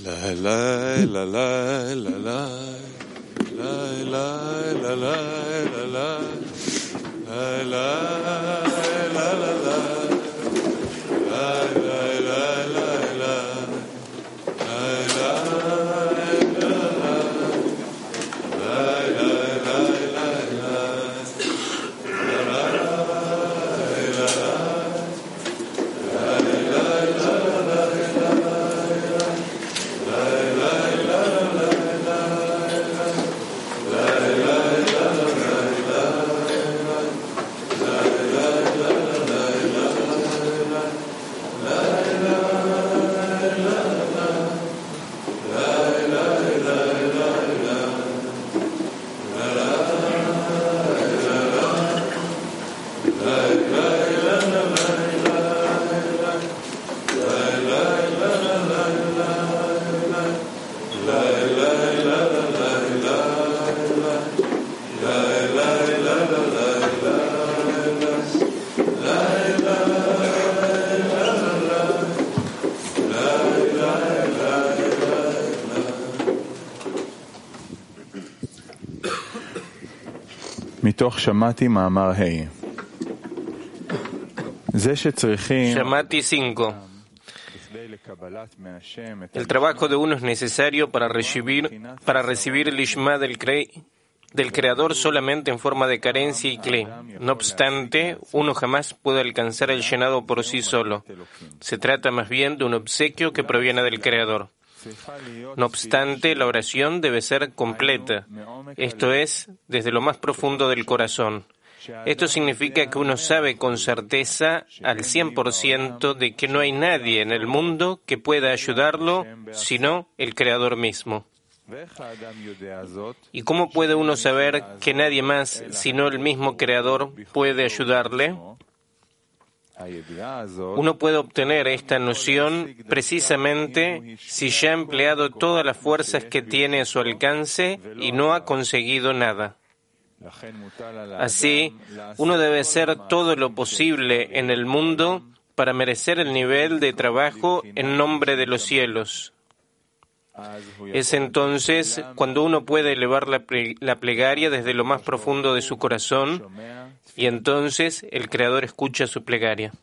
מתוך שמעתי מאמר ה' זה שצריכים Shamati 5. El trabajo de uno es necesario para recibir el Lishma del Creador solamente en forma de carencia y Kli. No obstante, uno jamás puede alcanzar el llenado por sí solo. Se trata más bien de un obsequio que proviene del Creador. No obstante, la oración debe ser completa, esto es, desde lo más profundo del corazón. Esto significa que uno sabe con certeza al 100% de que no hay nadie en el mundo que pueda ayudarlo, sino el Creador mismo. ¿Y cómo puede uno saber que nadie más, sino el mismo Creador, puede ayudarle? Uno puede obtener esta noción precisamente si ya ha empleado todas las fuerzas que tiene a su alcance y no ha conseguido nada. Así, uno debe hacer todo lo posible en el mundo para merecer el nivel de trabajo en nombre de los cielos. Es entonces cuando uno puede elevar la plegaria desde lo más profundo de su corazón y entonces el Creador escucha su plegaria.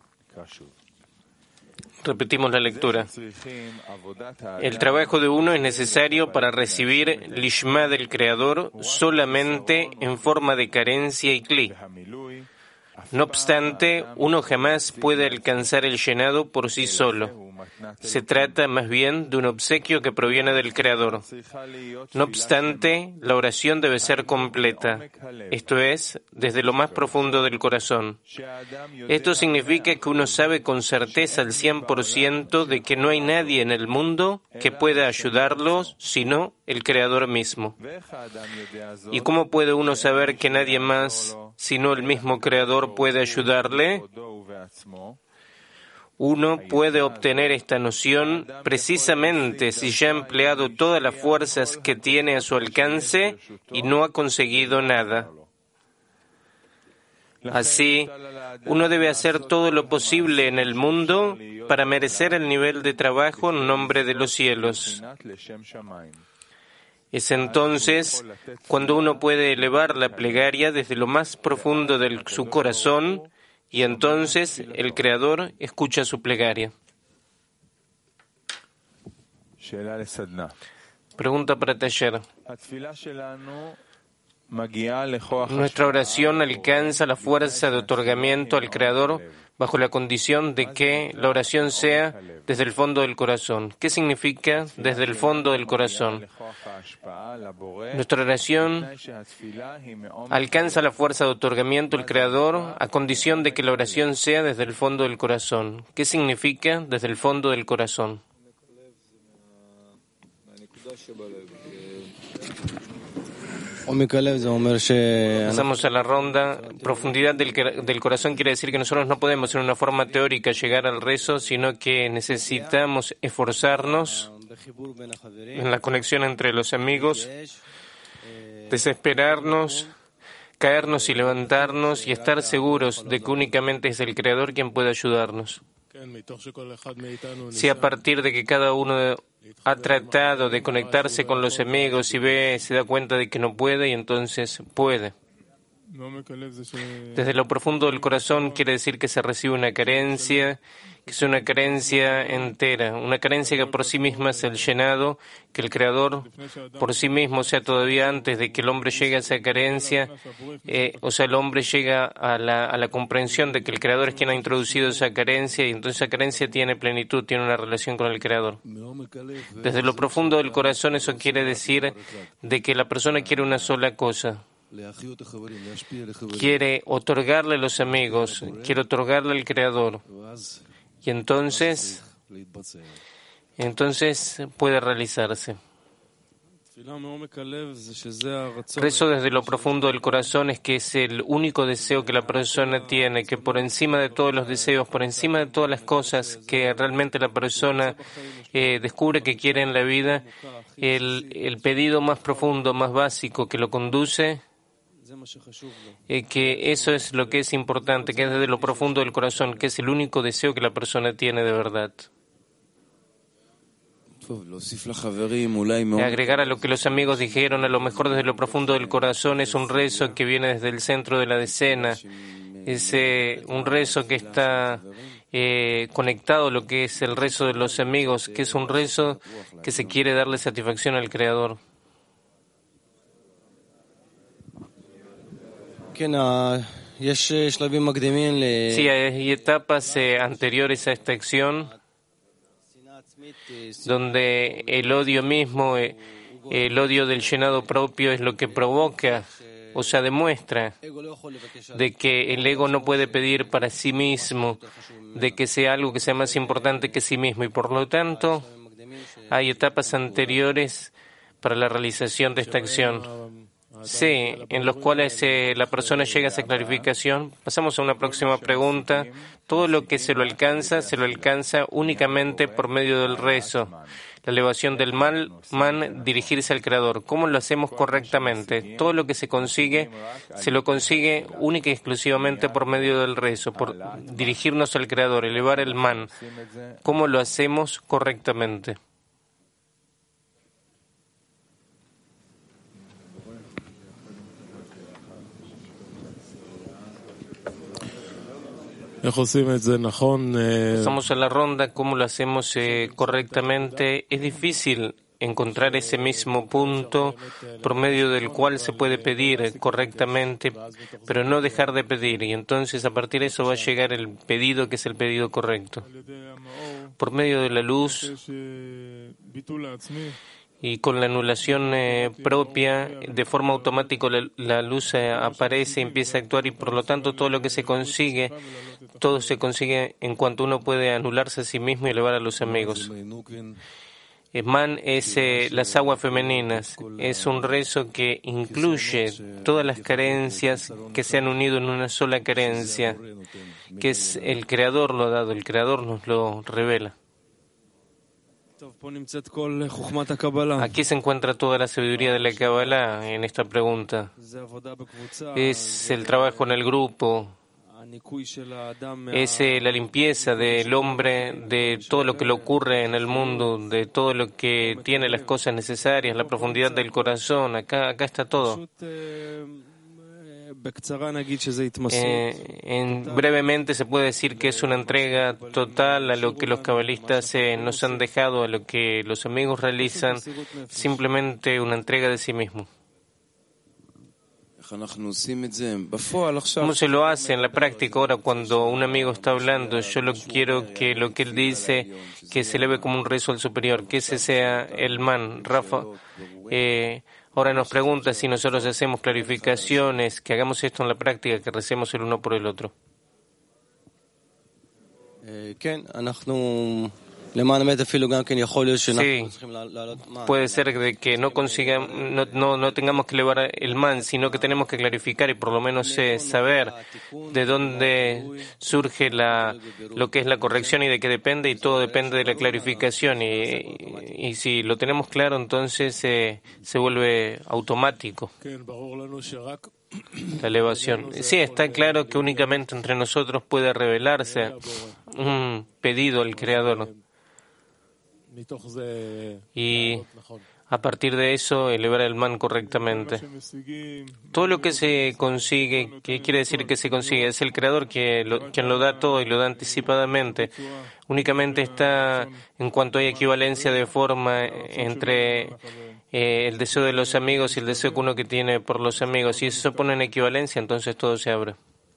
Repetimos la lectura. El trabajo de uno es necesario para recibir Lishma del Creador solamente en forma de carencia y Kli. No obstante, uno jamás puede alcanzar el llenado por sí solo. Se trata más bien de un obsequio que proviene del Creador. No obstante, la oración debe ser completa, esto es, desde lo más profundo del corazón. Esto significa que uno sabe con certeza al 100% de que no hay nadie en el mundo que pueda ayudarlos, sino el Creador mismo. ¿Y cómo puede uno saber que nadie más, sino el mismo Creador, puede ayudarle? Uno puede obtener esta noción precisamente si ya ha empleado todas las fuerzas que tiene a su alcance y no ha conseguido nada. Así, uno debe hacer todo lo posible en el mundo para merecer el nivel de trabajo en nombre de los cielos. Es entonces cuando uno puede elevar la plegaria desde lo más profundo de su corazón y entonces el Creador escucha su plegaria. Pregunta para taller. Nuestra oración alcanza la fuerza de otorgamiento al Creador bajo la condición de que la oración sea desde el fondo del corazón. ¿Qué significa desde el fondo del corazón? Nuestra oración alcanza la fuerza de otorgamiento al Creador a condición de que la oración sea desde el fondo del corazón. ¿Qué significa desde el fondo del corazón? Pasamos a la ronda. Profundidad del corazón quiere decir que nosotros no podemos en una forma teórica llegar al rezo, sino que necesitamos esforzarnos en la conexión entre los amigos, desesperarnos, caernos y levantarnos y estar seguros de que únicamente es el Creador quien puede ayudarnos. Si a partir de que cada uno ha tratado de conectarse con los amigos y se da cuenta de que no puede y entonces puede. Desde lo profundo del corazón quiere decir que se recibe una carencia, que es una carencia entera, una carencia que por sí misma es el llenado, que el Creador por sí mismo, o sea, todavía antes de que el hombre llegue a esa carencia, el hombre llega a la comprensión de que el Creador es quien ha introducido esa carencia y entonces esa carencia tiene plenitud, tiene una relación con el Creador. Desde lo profundo del corazón eso quiere decir de que la persona quiere una sola cosa. Quiere otorgarle a los amigos, quiere otorgarle al Creador. Y entonces puede realizarse. Rezo desde lo profundo del corazón es que es el único deseo que la persona tiene, que por encima de todos los deseos, por encima de todas las cosas que realmente la persona descubre que quiere en la vida, el pedido más profundo, más básico que lo conduce, que eso es lo que es importante, que es desde lo profundo del corazón, que es el único deseo que la persona tiene de verdad. Agregar a lo que los amigos dijeron, a lo mejor desde lo profundo del corazón, es un rezo que viene desde el centro de la decena, es un rezo que está conectado a lo que es el rezo de los amigos, que es un rezo que se quiere darle satisfacción al Creador. Sí, hay etapas anteriores a esta acción donde el odio mismo, el odio del llenado propio es lo que provoca, o sea, demuestra de que el ego no puede pedir para sí mismo, de que sea algo que sea más importante que sí mismo y por lo tanto hay etapas anteriores para la realización de esta acción. Sí, en los cuales la persona llega a esa clarificación. Pasamos a una próxima pregunta. Todo lo que se lo alcanza únicamente por medio del rezo. La elevación del man, dirigirse al Creador. ¿Cómo lo hacemos correctamente? Todo lo que se lo consigue única y exclusivamente por medio del rezo, por dirigirnos al Creador, elevar el man. ¿Cómo lo hacemos correctamente? Pasamos a la ronda, ¿cómo lo hacemos correctamente? Es difícil encontrar ese mismo punto por medio del cual se puede pedir correctamente, pero no dejar de pedir. Y entonces a partir de eso va a llegar el pedido que es el pedido correcto. Por medio de la luz y con la anulación propia, de forma automática la luz aparece, empieza a actuar y por lo tanto todo lo que se consigue, todo se consigue en cuanto uno puede anularse a sí mismo y elevar a los amigos. Man es las aguas femeninas, es un rezo que incluye todas las carencias que se han unido en una sola carencia, que es el Creador lo ha dado, el Creador nos lo revela. Aquí se encuentra toda la sabiduría de la Kabbalah en esta pregunta. Es el trabajo en el grupo, es la limpieza del hombre, de todo lo que le ocurre en el mundo, de todo lo que tiene las cosas necesarias, la profundidad del corazón. Acá está todo. Brevemente se puede decir que es una entrega total a lo que los cabalistas nos han dejado, a lo que los amigos realizan, simplemente una entrega de sí mismo. ¿Cómo se lo hace en la práctica ahora cuando un amigo está hablando? Yo quiero que lo que él dice, que se eleve como un rezo al superior, que ese sea el man. Rafa, ahora nos pregunta si nosotros hacemos clarificaciones, que hagamos esto en la práctica, que recemos el uno por el otro. Sí, puede ser de que no tengamos que elevar el man, sino que tenemos que clarificar y por lo menos saber de dónde surge lo que es la corrección y de qué depende, y todo depende de la clarificación. Y si lo tenemos claro, entonces se vuelve automático la elevación. Sí, está claro que únicamente entre nosotros puede revelarse un pedido al Creador. y a partir de eso elevar el man correctamente. Todo lo que se consigue, ¿qué quiere decir que se consigue? Es el Creador quien lo da todo y lo da anticipadamente. Únicamente está en cuanto hay equivalencia de forma entre el deseo de los amigos y el deseo que uno que tiene por los amigos. Si eso se pone en equivalencia, entonces todo se abre.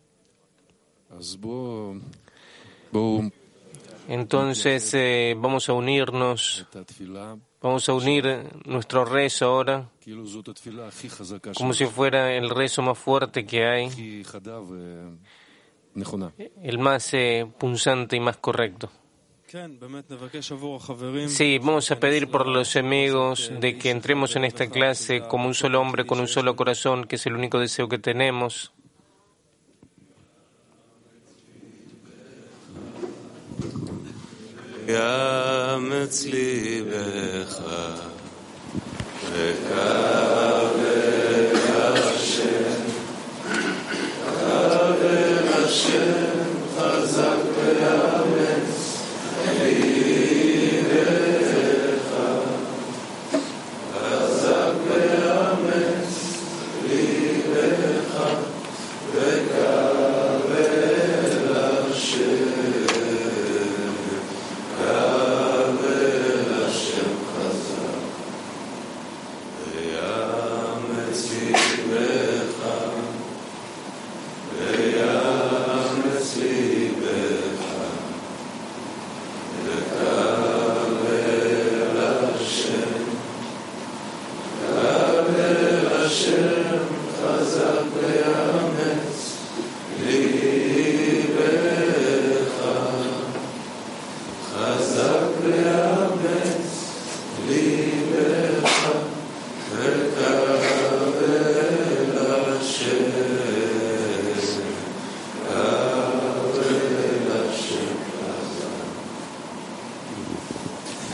Entonces vamos a unirnos, vamos a unir nuestro rezo ahora como si fuera el rezo más fuerte que hay, el más punzante y más correcto. Sí, vamos a pedir por los amigos de que entremos en esta clase como un solo hombre con un solo corazón, que es el único deseo que tenemos. גם אצלי בך